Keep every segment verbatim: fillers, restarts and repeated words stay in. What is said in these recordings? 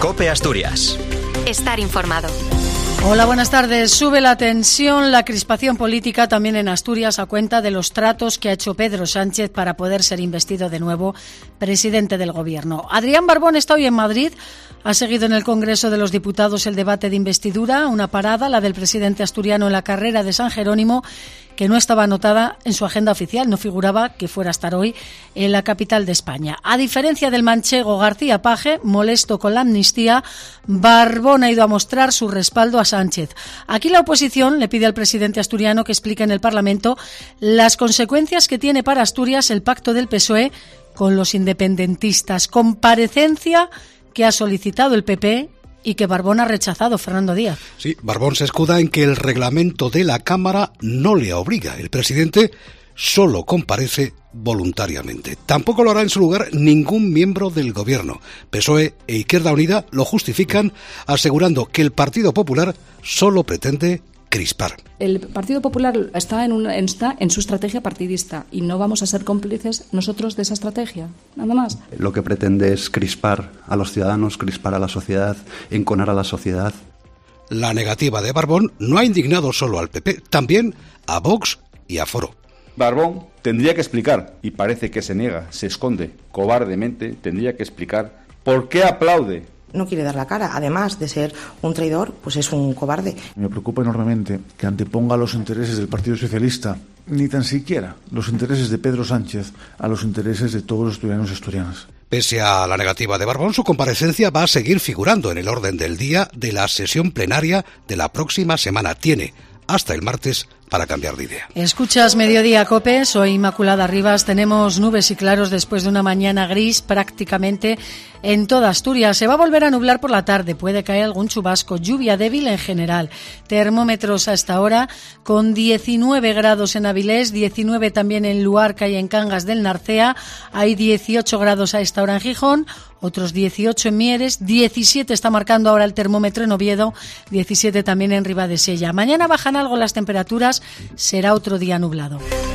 COPE Asturias. Estar informado. Hola, buenas tardes. Sube la tensión, la crispación política también en Asturias a cuenta de los tratos que ha hecho Pedro Sánchez para poder ser investido de nuevo presidente del Gobierno. Adrián Barbón está hoy en Madrid. Ha seguido en el Congreso de los Diputados el debate de investidura, una parada, la del presidente asturiano en la carrera de San Jerónimo, que no estaba anotada en su agenda oficial, no figuraba que fuera a estar hoy en la capital de España. A diferencia del manchego García Page, molesto con la amnistía, Barbón ha ido a mostrar su respaldo a Sánchez. Aquí la oposición le pide al presidente asturiano que explique en el Parlamento las consecuencias que tiene para Asturias el pacto del P S O E con los independentistas. Comparecencia que ha solicitado el P P y que Barbón ha rechazado, Fernando Díaz. Sí, Barbón se escuda en que el reglamento de la Cámara no le obliga. El presidente solo comparece voluntariamente. Tampoco lo hará en su lugar ningún miembro del Gobierno. P S O E e Izquierda Unida lo justifican asegurando que el Partido Popular solo pretende crispar. El Partido Popular está en, una, está en su estrategia partidista y no vamos a ser cómplices nosotros de esa estrategia, nada más. Lo que pretende es crispar a los ciudadanos, crispar a la sociedad, enconar a la sociedad. La negativa de Barbón no ha indignado solo al P P, también a Vox y a Foro. Barbón tendría que explicar, y parece que se niega, se esconde cobardemente, tendría que explicar por qué aplaude. No quiere dar la cara, además de ser un traidor, pues es un cobarde. Me preocupa enormemente que anteponga los intereses del Partido Socialista, ni tan siquiera los intereses de Pedro Sánchez, a los intereses de todos los asturianos y asturianas. Pese a la negativa de Barbón, su comparecencia va a seguir figurando en el orden del día de la sesión plenaria de la próxima semana. Tiene hasta el martes para cambiar de idea. Escuchas Mediodía COPE, soy Inmaculada Rivas. Tenemos nubes y claros después de una mañana gris prácticamente en toda Asturias. Se va a volver a nublar por la tarde, puede caer algún chubasco, lluvia débil en general. Termómetros a esta hora con diecinueve grados en Avilés, diecinueve también en Luarca y en Cangas del Narcea, hay dieciocho grados a esta hora en Gijón, otros dieciocho en Mieres, diecisiete está marcando ahora el termómetro en Oviedo, diecisiete también en Ribadesella. Mañana bajan algo las temperaturas, será otro día nublado.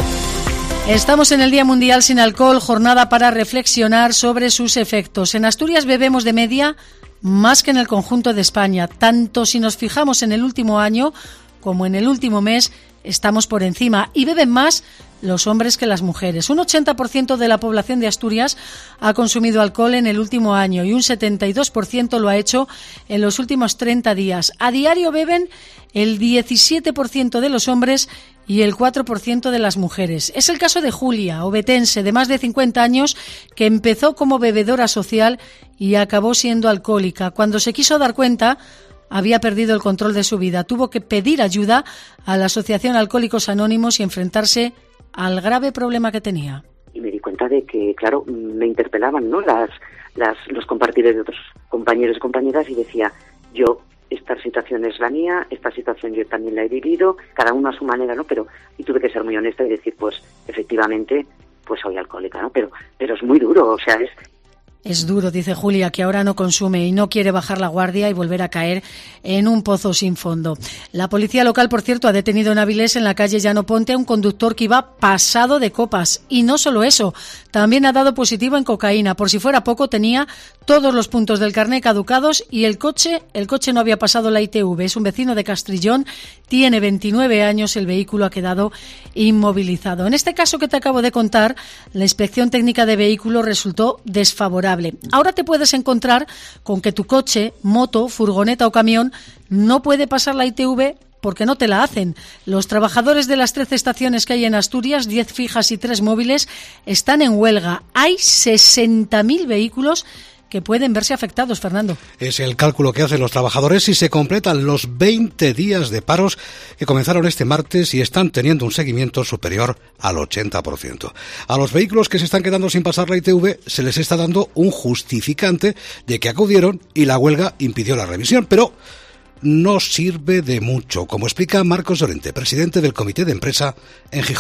Estamos en el Día Mundial sin Alcohol, jornada para reflexionar sobre sus efectos. En Asturias bebemos de media más que en el conjunto de España. Tanto si nos fijamos en el último año como en el último mes, estamos por encima y beben más los hombres que las mujeres. Un ochenta por ciento de la población de Asturias ha consumido alcohol en el último año y un setenta y dos por ciento lo ha hecho en los últimos treinta días. A diario beben el diecisiete por ciento de los hombres y el cuatro por ciento de las mujeres. Es el caso de Julia, ovetense de más de cincuenta años, que empezó como bebedora social y acabó siendo alcohólica. Cuando se quiso dar cuenta, había perdido el control de su vida. Tuvo que pedir ayuda a la Asociación Alcohólicos Anónimos y enfrentarse al grave problema que tenía. Y me di cuenta de que, claro, me interpelaban, ¿no?, las, las, los compartires de otros compañeros y compañeras, y decía, yo, esta situación es la mía, esta situación yo también la he vivido, cada uno a su manera, ¿no? Pero, y tuve que ser muy honesta y decir, pues, efectivamente, pues soy alcohólica, ¿no? Pero, pero es muy duro, o sea, es... Es duro, dice Julia, que ahora no consume y no quiere bajar la guardia y volver a caer en un pozo sin fondo. La policía local, por cierto, ha detenido en Avilés, en la calle Llano Ponte, a un conductor que iba pasado de copas. Y no solo eso, también ha dado positivo en cocaína. Por si fuera poco, tenía todos los puntos del carné caducados y el coche, el coche no había pasado la I T V. Es un vecino de Castrillón, tiene veintinueve años, el vehículo ha quedado inmovilizado. En este caso que te acabo de contar, la inspección técnica de vehículos resultó desfavorable. Ahora te puedes encontrar con que tu coche, moto, furgoneta o camión no puede pasar la I T V porque no te la hacen. Los trabajadores de las trece estaciones que hay en Asturias, diez fijas y tres móviles, están en huelga. Hay sesenta mil vehículos que pueden verse afectados, Fernando. Es el cálculo que hacen los trabajadores si se completan los veinte días de paros que comenzaron este martes y están teniendo un seguimiento superior al ochenta por ciento. A los vehículos que se están quedando sin pasar la I T V se les está dando un justificante de que acudieron y la huelga impidió la revisión, pero no sirve de mucho, como explica Marcos Llorente, presidente del Comité de Empresa en Gijón.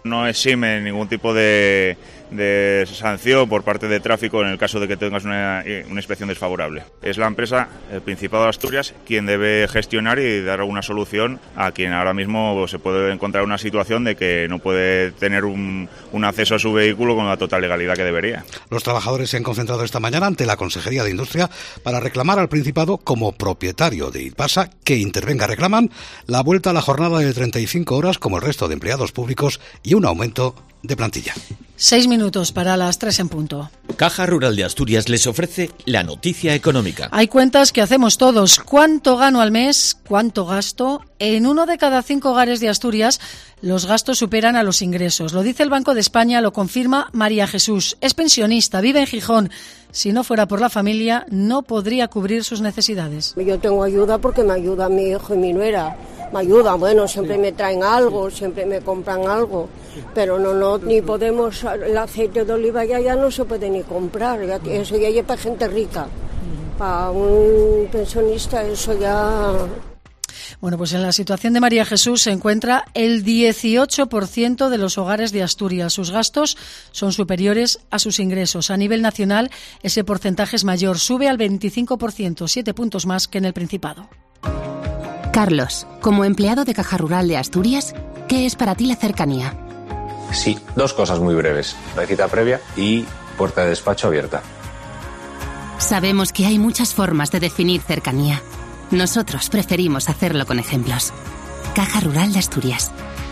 No exime ningún tipo de, de sanción por parte de tráfico en el caso de que tengas una, una inspección desfavorable. Es la empresa, el Principado de Asturias, quien debe gestionar y dar una solución a quien ahora mismo se puede encontrar una situación de que no puede tener un, un acceso a su vehículo con la total legalidad que debería. Los trabajadores se han concentrado esta mañana ante la Consejería de Industria para reclamar al Principado como propietario de Itbasa que intervenga. Reclaman la vuelta a la jornada de treinta y cinco horas como el resto de empleados públicos y un aumento de plantilla. Seis minutos para las tres en punto. Caja Rural de Asturias les ofrece la noticia económica. Hay cuentas que hacemos todos. ¿Cuánto gano al mes? ¿Cuánto gasto? En uno de cada cinco hogares de Asturias, los gastos superan a los ingresos. Lo dice el Banco de España, lo confirma María Jesús. Es pensionista, vive en Gijón. Si no fuera por la familia, no podría cubrir sus necesidades. Yo tengo ayuda porque me ayuda mi hijo y mi nuera. Me ayudan, bueno, siempre me traen algo, siempre me compran algo, pero no, no, ni podemos, el aceite de oliva ya, ya no se puede ni comprar, ya, eso ya es para gente rica, para un pensionista eso ya... Bueno, pues en la situación de María Jesús se encuentra el dieciocho por ciento de los hogares de Asturias. Sus gastos son superiores a sus ingresos. A nivel nacional, ese porcentaje es mayor, sube al veinticinco por ciento, siete puntos más que en el Principado. Carlos, como empleado de Caja Rural de Asturias, ¿qué es para ti la cercanía? Sí, dos cosas muy breves. La cita previa y puerta de despacho abierta. Sabemos que hay muchas formas de definir cercanía. Nosotros preferimos hacerlo con ejemplos. Caja Rural de Asturias.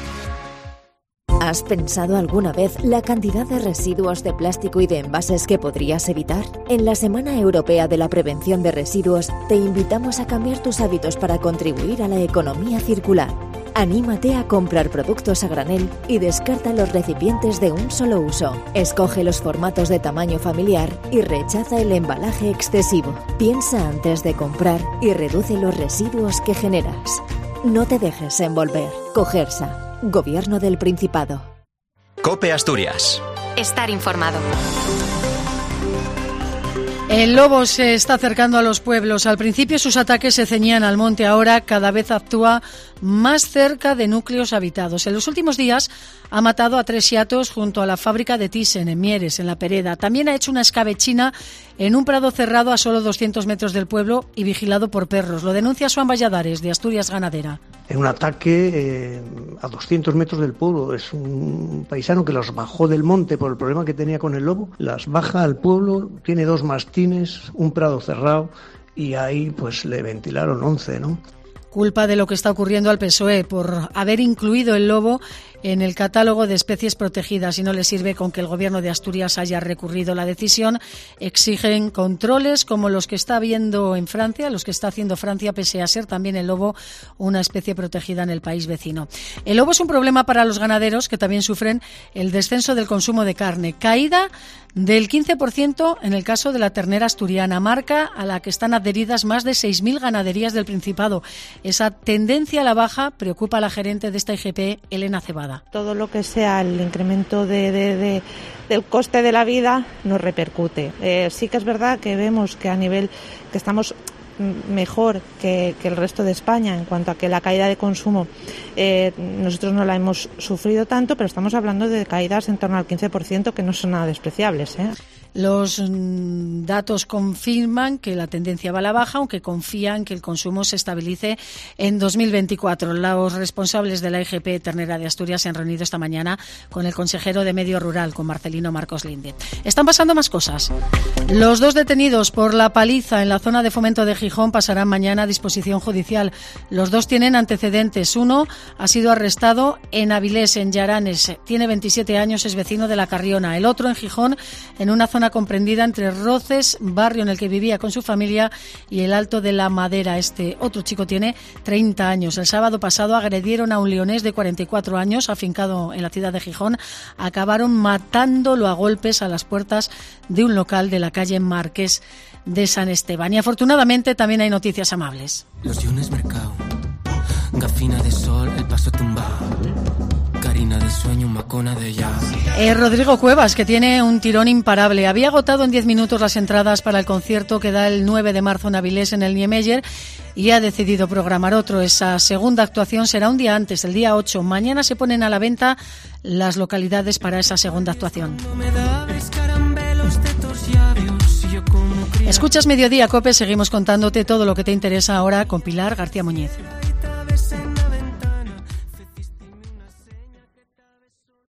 ¿Has pensado alguna vez la cantidad de residuos de plástico y de envases que podrías evitar? En la Semana Europea de la Prevención de Residuos te invitamos a cambiar tus hábitos para contribuir a la economía circular. Anímate a comprar productos a granel y descarta los recipientes de un solo uso. Escoge los formatos de tamaño familiar y rechaza el embalaje excesivo. Piensa antes de comprar y reduce los residuos que generas. No te dejes envolver. Cogersa. Gobierno del Principado. COPE Asturias. Estar informado. El lobo se está acercando a los pueblos. Al principio sus ataques se ceñían al monte, ahora cada vez actúa más cerca de núcleos habitados. En los últimos días ha matado a tres xiatos junto a la fábrica de Thyssen, en Mieres, en la Pereda. También ha hecho una escabechina en un prado cerrado a solo doscientos metros del pueblo y vigilado por perros. Lo denuncia Joan Valladares, de Asturias Ganadera. En un ataque eh, a doscientos metros del pueblo. Es un paisano que los bajó del monte por el problema que tenía con el lobo. Las baja al pueblo, tiene dos mastines, un prado cerrado y ahí pues le ventilaron once, ¿no? Culpa de lo que está ocurriendo al P S O E por haber incluido el lobo en el catálogo de especies protegidas y no le sirve con que el Gobierno de Asturias haya recurrido la decisión. Exigen controles como los que está habiendo en Francia, los que está haciendo Francia, pese a ser también el lobo una especie protegida en el país vecino. El lobo es un problema para los ganaderos que también sufren el descenso del consumo de carne. Caída del quince por ciento en el caso de la ternera asturiana, marca a la que están adheridas más de seis mil ganaderías del Principado. Esa tendencia a la baja preocupa a la gerente de esta I G P, Elena Cebada. Todo lo que sea el incremento de, de, de, del coste de la vida nos repercute. Eh, sí que es verdad que vemos que a nivel que estamos mejor que, que el resto de España en cuanto a que la caída de consumo eh, nosotros no la hemos sufrido tanto, pero estamos hablando de caídas en torno al quince por ciento que no son nada despreciables, ¿eh? Los mm, datos confirman que la tendencia va a la baja, aunque confían que el consumo se estabilice en dos mil veinticuatro. Los responsables de la I G P Ternera de Asturias se han reunido esta mañana con el consejero de Medio Rural, con Marcelino Marcos Linde. Están pasando más cosas. Los dos detenidos por la paliza en la zona de Fomento de Gijón pasarán mañana a disposición judicial. Los dos tienen antecedentes. Uno ha sido arrestado en Avilés, en Llaranes. Tiene veintisiete años, es vecino de La Carriona. El otro en Gijón, en una zona comprendida entre Roces, barrio en el que vivía con su familia, y el Alto de la Madera. Este otro chico tiene treinta años. El sábado pasado agredieron a un leonés de cuarenta y cuatro años, afincado en la ciudad de Gijón. Acabaron matándolo a golpes a las puertas de un local de la calle Marqués de San Esteban. Y afortunadamente también hay noticias amables. Los Yunes Mercado, Gafina de Sol, el paso tumbado, Karina Vacuna de sueño, vacuna de ya. Eh, Rodrigo Cuevas, que tiene un tirón imparable. Había agotado en diez minutos las entradas para el concierto que da el nueve de marzo en Avilés, en el Niemeyer, y ha decidido programar otro. Esa segunda actuación será un día antes, el día ocho. Mañana se ponen a la venta las localidades para esa segunda actuación. Escuchas Mediodía, COPE, seguimos contándote todo lo que te interesa ahora con Pilar García Muñiz.